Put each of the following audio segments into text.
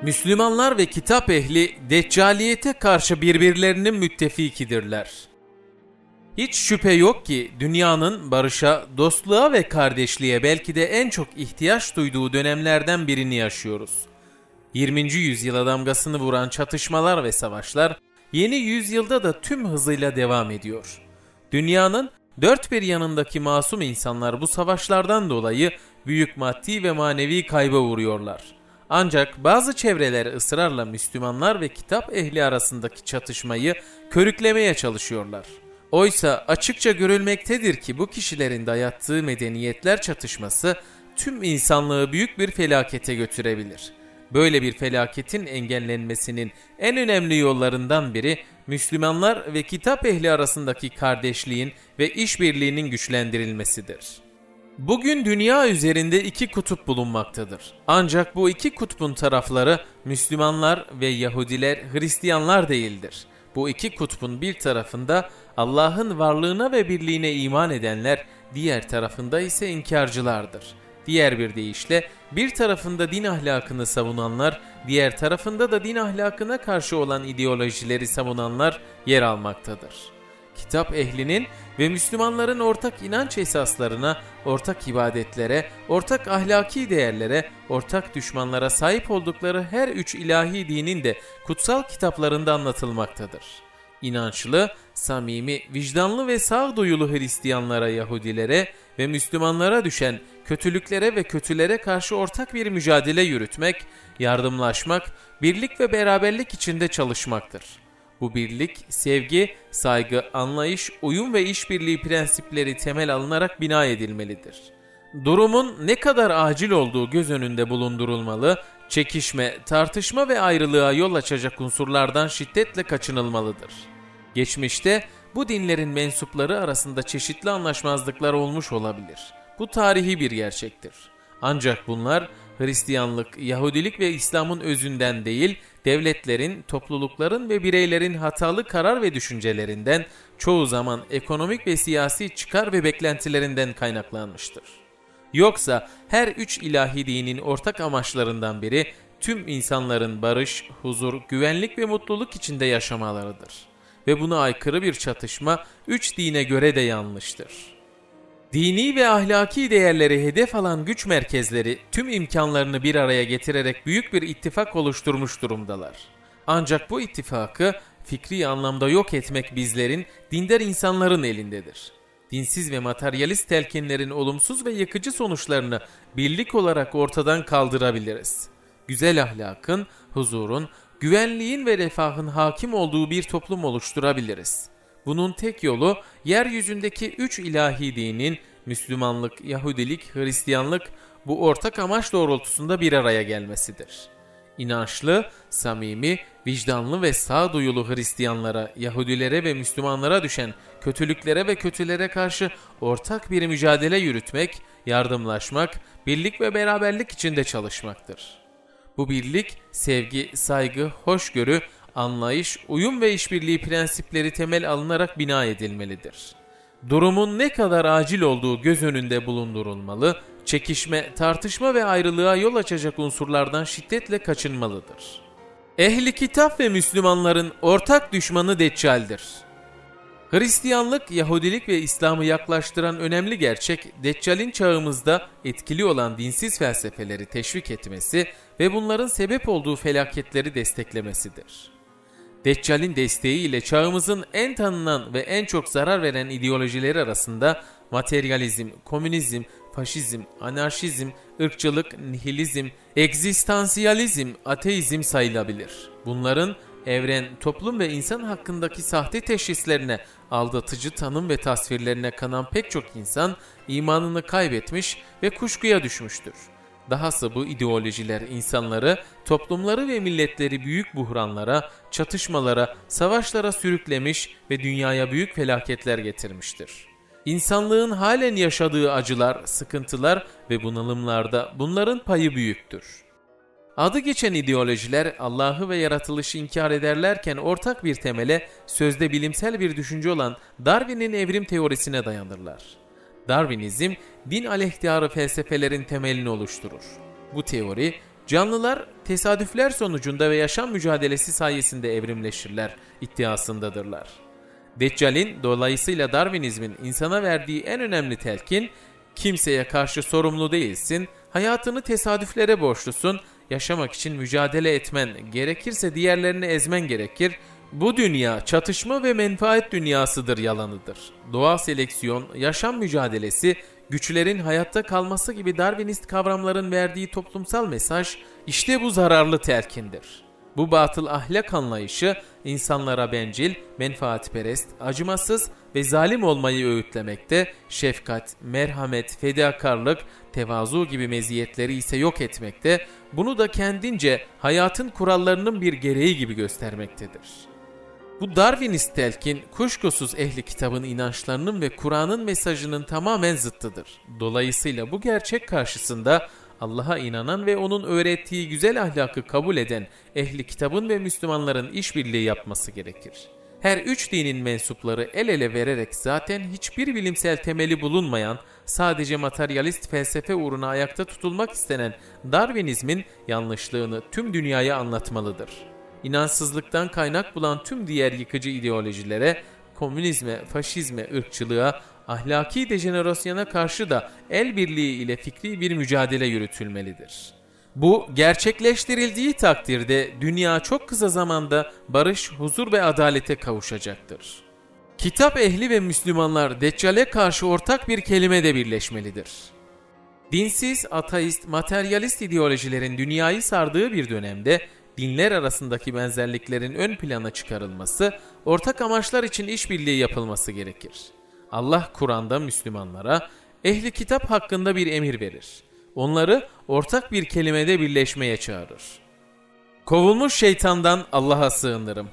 Müslümanlar ve kitap ehli deccaliyete karşı birbirlerinin müttefikidirler. Hiç şüphe yok ki dünyanın barışa, dostluğa ve kardeşliğe belki de en çok ihtiyaç duyduğu dönemlerden birini yaşıyoruz. 20. yüzyıla damgasını vuran çatışmalar ve savaşlar yeni yüzyılda da tüm hızıyla devam ediyor. Dünyanın dört bir yanındaki masum insanlar bu savaşlardan dolayı büyük maddi ve manevi kayba uğruyorlar. Ancak bazı çevreler ısrarla Müslümanlar ve kitap ehli arasındaki çatışmayı körüklemeye çalışıyorlar. Oysa açıkça görülmektedir ki bu kişilerin dayattığı medeniyetler çatışması tüm insanlığı büyük bir felakete götürebilir. Böyle bir felaketin engellenmesinin en önemli yollarından biri Müslümanlar ve kitap ehli arasındaki kardeşliğin ve işbirliğinin güçlendirilmesidir. Bugün dünya üzerinde iki kutup bulunmaktadır. Ancak bu iki kutbun tarafları Müslümanlar ve Yahudiler, Hristiyanlar değildir. Bu iki kutbun bir tarafında Allah'ın varlığına ve birliğine iman edenler, diğer tarafında ise inkarcılardır. Diğer bir deyişle bir tarafında din ahlakını savunanlar, diğer tarafında da din ahlakına karşı olan ideolojileri savunanlar yer almaktadır. Kitap ehlinin ve Müslümanların ortak inanç esaslarına, ortak ibadetlere, ortak ahlaki değerlere, ortak düşmanlara sahip oldukları her üç ilahi dinin de kutsal kitaplarında anlatılmaktadır. İnançlı, samimi, vicdanlı ve sağduyulu Hristiyanlara, Yahudilere ve Müslümanlara düşen kötülüklere ve kötülere karşı ortak bir mücadele yürütmek, yardımlaşmak, birlik ve beraberlik içinde çalışmaktır. Bu birlik, sevgi, saygı, anlayış, uyum ve işbirliği prensipleri temel alınarak bina edilmelidir. Durumun ne kadar acil olduğu göz önünde bulundurulmalı, çekişme, tartışma ve ayrılığa yol açacak unsurlardan şiddetle kaçınılmalıdır. Geçmişte bu dinlerin mensupları arasında çeşitli anlaşmazlıklar olmuş olabilir. Bu tarihi bir gerçektir. Ancak bunlar Hristiyanlık, Yahudilik ve İslam'ın özünden değil, devletlerin, toplulukların ve bireylerin hatalı karar ve düşüncelerinden, çoğu zaman ekonomik ve siyasi çıkar ve beklentilerinden kaynaklanmıştır. Yoksa her üç ilahi dinin ortak amaçlarından biri tüm insanların barış, huzur, güvenlik ve mutluluk içinde yaşamalarıdır. Ve buna aykırı bir çatışma üç dine göre de yanlıştır. Dini ve ahlaki değerleri hedef alan güç merkezleri tüm imkanlarını bir araya getirerek büyük bir ittifak oluşturmuş durumdalar. Ancak bu ittifakı fikri anlamda yok etmek bizlerin, dindar insanların elindedir. Dinsiz ve materyalist telkinlerin olumsuz ve yıkıcı sonuçlarını birlik olarak ortadan kaldırabiliriz. Güzel ahlakın, huzurun, güvenliğin ve refahın hakim olduğu bir toplum oluşturabiliriz. Bunun tek yolu yeryüzündeki üç ilahi dinin Müslümanlık, Yahudilik, Hristiyanlık bu ortak amaç doğrultusunda bir araya gelmesidir. İnançlı, samimi, vicdanlı ve sağduyulu Hristiyanlara, Yahudilere ve Müslümanlara düşen kötülüklere ve kötülere karşı ortak bir mücadele yürütmek, yardımlaşmak, birlik ve beraberlik içinde çalışmaktır. Bu birlik, sevgi, saygı, hoşgörü, anlayış, uyum ve işbirliği prensipleri temel alınarak bina edilmelidir. Durumun ne kadar acil olduğu göz önünde bulundurulmalı, çekişme, tartışma ve ayrılığa yol açacak unsurlardan şiddetle kaçınmalıdır. Ehli kitap ve Müslümanların ortak düşmanı Deccal'dir. Hristiyanlık, Yahudilik ve İslam'ı yaklaştıran önemli gerçek, Deccal'in çağımızda etkili olan dinsiz felsefeleri teşvik etmesi ve bunların sebep olduğu felaketleri desteklemesidir. Deccal'in desteğiyle çağımızın en tanınan ve en çok zarar veren ideolojileri arasında materyalizm, komünizm, faşizm, anarşizm, ırkçılık, nihilizm, egzistansiyalizm, ateizm sayılabilir. Bunların evren, toplum ve insan hakkındaki sahte teşhislerine, aldatıcı tanım ve tasvirlerine kanan pek çok insan imanını kaybetmiş ve kuşkuya düşmüştür. Dahası bu ideolojiler insanları, toplumları ve milletleri büyük buhranlara, çatışmalara, savaşlara sürüklemiş ve dünyaya büyük felaketler getirmiştir. İnsanlığın halen yaşadığı acılar, sıkıntılar ve bunalımlarda bunların payı büyüktür. Adı geçen ideolojiler Allah'ı ve yaratılışı inkar ederlerken ortak bir temele, sözde bilimsel bir düşünce olan Darwin'in evrim teorisine dayanırlar. Darwinizm, din aleyhtarı felsefelerin temelini oluşturur. Bu teori, canlılar tesadüfler sonucunda ve yaşam mücadelesi sayesinde evrimleşirler iddiasındadırlar. Deccal'in dolayısıyla Darwinizmin insana verdiği en önemli telkin, kimseye karşı sorumlu değilsin, hayatını tesadüflere borçlusun, yaşamak için mücadele etmen, gerekirse diğerlerini ezmen gerekir, bu dünya çatışma ve menfaat dünyasıdır yalanıdır. Doğal seleksiyon, yaşam mücadelesi, güçlerin hayatta kalması gibi Darwinist kavramların verdiği toplumsal mesaj, işte bu zararlı telkindir. Bu batıl ahlak anlayışı insanlara bencil, menfaatperest, acımasız ve zalim olmayı öğütlemekte, şefkat, merhamet, fedakarlık, tevazu gibi meziyetleri ise yok etmekte, bunu da kendince hayatın kurallarının bir gereği gibi göstermektedir. Bu Darwinist telkin kuşkusuz ehli kitabın inançlarının ve Kur'an'ın mesajının tamamen zıttıdır. Dolayısıyla bu gerçek karşısında Allah'a inanan ve onun öğrettiği güzel ahlakı kabul eden ehli kitabın ve Müslümanların işbirliği yapması gerekir. Her üç dinin mensupları el ele vererek zaten hiçbir bilimsel temeli bulunmayan, sadece materyalist felsefe uğruna ayakta tutulmak istenen Darwinizmin yanlışlığını tüm dünyaya anlatmalıdır. İnançsızlıktan kaynak bulan tüm diğer yıkıcı ideolojilere, komünizme, faşizme, ırkçılığa, ahlaki dejenerasyona karşı da el birliği ile fikri bir mücadele yürütülmelidir. Bu gerçekleştirildiği takdirde dünya çok kısa zamanda barış, huzur ve adalete kavuşacaktır. Kitap ehli ve Müslümanlar Deccal'e karşı ortak bir kelimede birleşmelidir. Dinsiz, ateist, materyalist ideolojilerin dünyayı sardığı bir dönemde dinler arasındaki benzerliklerin ön plana çıkarılması, ortak amaçlar için işbirliği yapılması gerekir. Allah Kur'an'da Müslümanlara ehli kitap hakkında bir emir verir. Onları ortak bir kelimede birleşmeye çağırır. Kovulmuş şeytandan Allah'a sığınırım.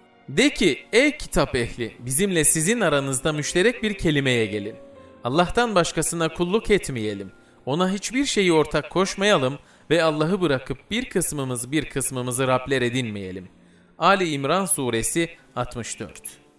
De ki ey kitap ehli, bizimle sizin aranızda müşterek bir kelimeye gelin. Allah'tan başkasına kulluk etmeyelim. Ona hiçbir şeyi ortak koşmayalım ve Allah'ı bırakıp bir kısmımızı Rabler edinmeyelim. Ali İmran suresi 64.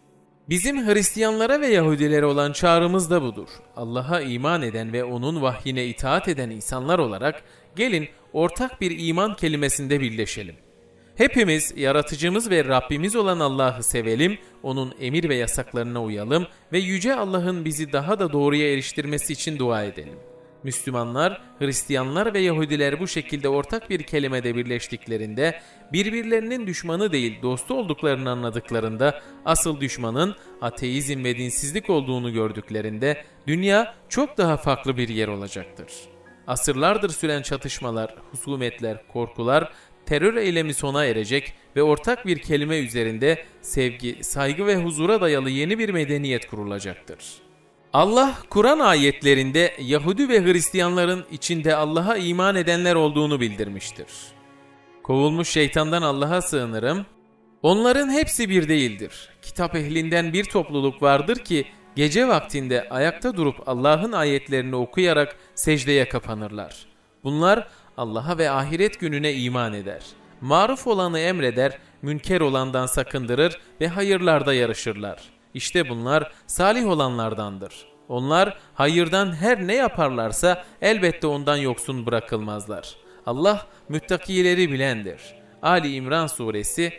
Bizim Hristiyanlara ve Yahudilere olan çağrımız da budur. Allah'a iman eden ve onun vahyine itaat eden insanlar olarak gelin ortak bir iman kelimesinde birleşelim. Hepimiz yaratıcımız ve Rabbimiz olan Allah'ı sevelim, onun emir ve yasaklarına uyalım ve Yüce Allah'ın bizi daha da doğruya eriştirmesi için dua edelim. Müslümanlar, Hristiyanlar ve Yahudiler bu şekilde ortak bir kelimede birleştiklerinde, birbirlerinin düşmanı değil dostu olduklarını anladıklarında, asıl düşmanın ateizm ve dinsizlik olduğunu gördüklerinde, dünya çok daha farklı bir yer olacaktır. Asırlardır süren çatışmalar, husumetler, korkular, terör eylemi sona erecek ve ortak bir kelime üzerinde sevgi, saygı ve huzura dayalı yeni bir medeniyet kurulacaktır. Allah, Kur'an ayetlerinde Yahudi ve Hristiyanların içinde Allah'a iman edenler olduğunu bildirmiştir. Kovulmuş şeytandan Allah'a sığınırım. Onların hepsi bir değildir. Kitap ehlinden bir topluluk vardır ki gece vaktinde ayakta durup Allah'ın ayetlerini okuyarak secdeye kapanırlar. Bunlar Allah'a ve ahiret gününe iman eder. Maruf olanı emreder, münker olandan sakındırır ve hayırlarda yarışırlar. İşte bunlar salih olanlardandır. Onlar hayırdan her ne yaparlarsa elbette ondan yoksun bırakılmazlar. Allah müttakileri bilendir. Ali İmran suresi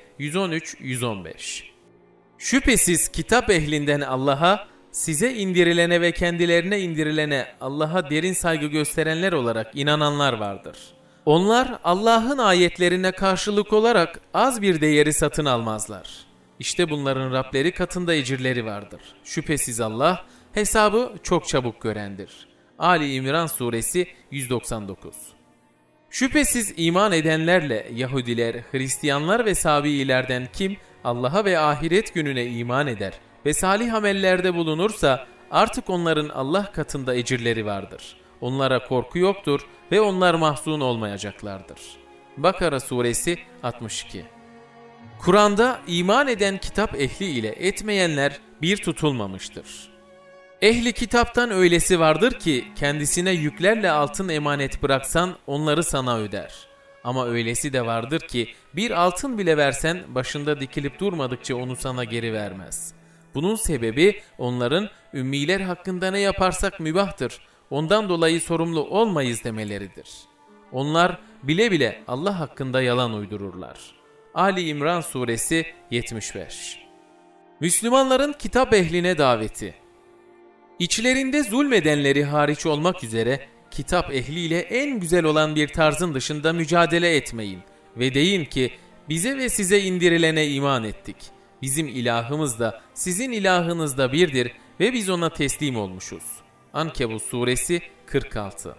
113-115. Şüphesiz kitap ehlinden Allah'a, size indirilene ve kendilerine indirilene Allah'a derin saygı gösterenler olarak inananlar vardır. Onlar Allah'ın ayetlerine karşılık olarak az bir değeri satın almazlar. İşte bunların Rableri katında ecirleri vardır. Şüphesiz Allah hesabı çok çabuk görendir. Ali İmran suresi 199. Şüphesiz iman edenlerle Yahudiler, Hristiyanlar ve Sabiilerden kim Allah'a ve ahiret gününe iman eder ve salih amellerde bulunursa artık onların Allah katında ecirleri vardır. Onlara korku yoktur ve onlar mahzun olmayacaklardır. Bakara suresi 62. Kur'an'da iman eden kitap ehli ile etmeyenler bir tutulmamıştır. Ehli kitaptan öylesi vardır ki kendisine yüklerle altın emanet bıraksan onları sana öder. Ama öylesi de vardır ki bir altın bile versen başında dikilip durmadıkça onu sana geri vermez. Bunun sebebi onların ümmiler hakkında ne yaparsak mübahtır, ondan dolayı sorumlu olmayız demeleridir. Onlar bile bile Allah hakkında yalan uydururlar. Ali İmran Suresi 75. Müslümanların kitap ehline daveti. İçlerinde zulmedenleri hariç olmak üzere kitap ehliyle en güzel olan bir tarzın dışında mücadele etmeyin ve deyin ki bize ve size indirilene iman ettik. Bizim ilahımız da sizin ilahınız da birdir ve biz ona teslim olmuşuz. Ankebut Suresi 46.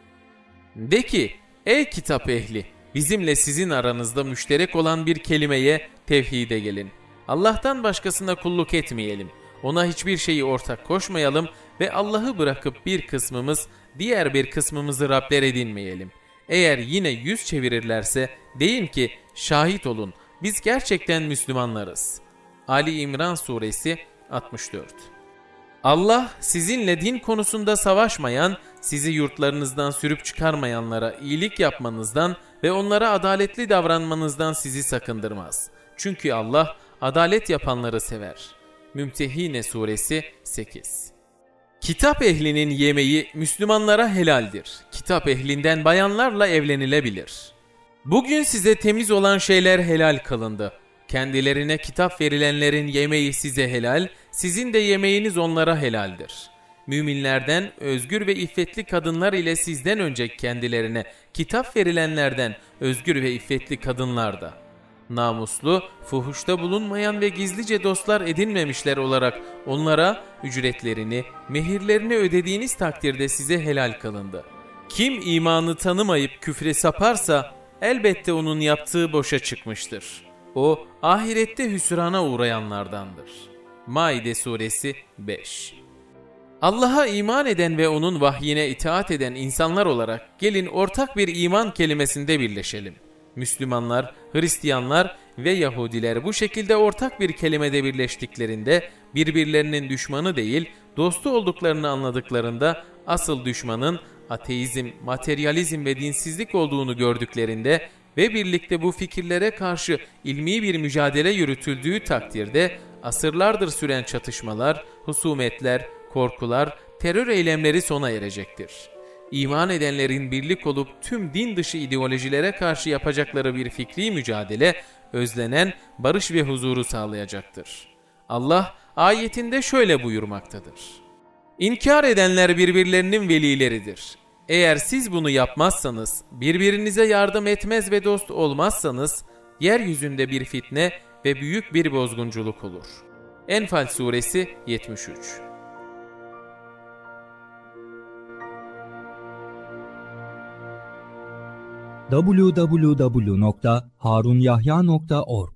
De ki ey kitap ehli, bizimle sizin aranızda müşterek olan bir kelimeye, tevhide gelin. Allah'tan başkasına kulluk etmeyelim. Ona hiçbir şeyi ortak koşmayalım ve Allah'ı bırakıp bir kısmımız diğer bir kısmımızı Rabler edinmeyelim. Eğer yine yüz çevirirlerse deyin ki şahit olun biz gerçekten Müslümanlarız. Ali İmran Suresi 64. Allah sizinle din konusunda savaşmayan, sizi yurtlarınızdan sürüp çıkarmayanlara iyilik yapmanızdan ve onlara adaletli davranmanızdan sizi sakındırmaz. Çünkü Allah adalet yapanları sever. Mümtehine Suresi 8. Kitap ehlinin yemeği Müslümanlara helaldir. Kitap ehlinden bayanlarla evlenilebilir. Bugün size temiz olan şeyler helal kılındı. Kendilerine kitap verilenlerin yemeği size helal, sizin de yemeğiniz onlara helaldir. Müminlerden özgür ve iffetli kadınlar ile sizden önce kendilerine kitap verilenlerden özgür ve iffetli kadınlar da. Namuslu, fuhuşta bulunmayan ve gizlice dostlar edinmemişler olarak onlara ücretlerini, mehirlerini ödediğiniz takdirde size helal kılındı. Kim imanı tanımayıp küfre saparsa elbette onun yaptığı boşa çıkmıştır. O ahirette hüsrana uğrayanlardandır. Maide Suresi 5. Allah'a iman eden ve onun vahyine itaat eden insanlar olarak gelin ortak bir iman kelimesinde birleşelim. Müslümanlar, Hristiyanlar ve Yahudiler bu şekilde ortak bir kelimede birleştiklerinde birbirlerinin düşmanı değil, dostu olduklarını anladıklarında asıl düşmanın ateizm, materyalizm ve dinsizlik olduğunu gördüklerinde ve birlikte bu fikirlere karşı ilmi bir mücadele yürütüldüğü takdirde asırlardır süren çatışmalar, husumetler, korkular, terör eylemleri sona erecektir. İman edenlerin birlik olup tüm din dışı ideolojilere karşı yapacakları bir fikri mücadele, özlenen barış ve huzuru sağlayacaktır. Allah ayetinde şöyle buyurmaktadır. İnkar edenler birbirlerinin velileridir. Eğer siz bunu yapmazsanız, birbirinize yardım etmez ve dost olmazsanız, yeryüzünde bir fitne ve büyük bir bozgunculuk olur. Enfal Suresi 73. www.harunyahya.org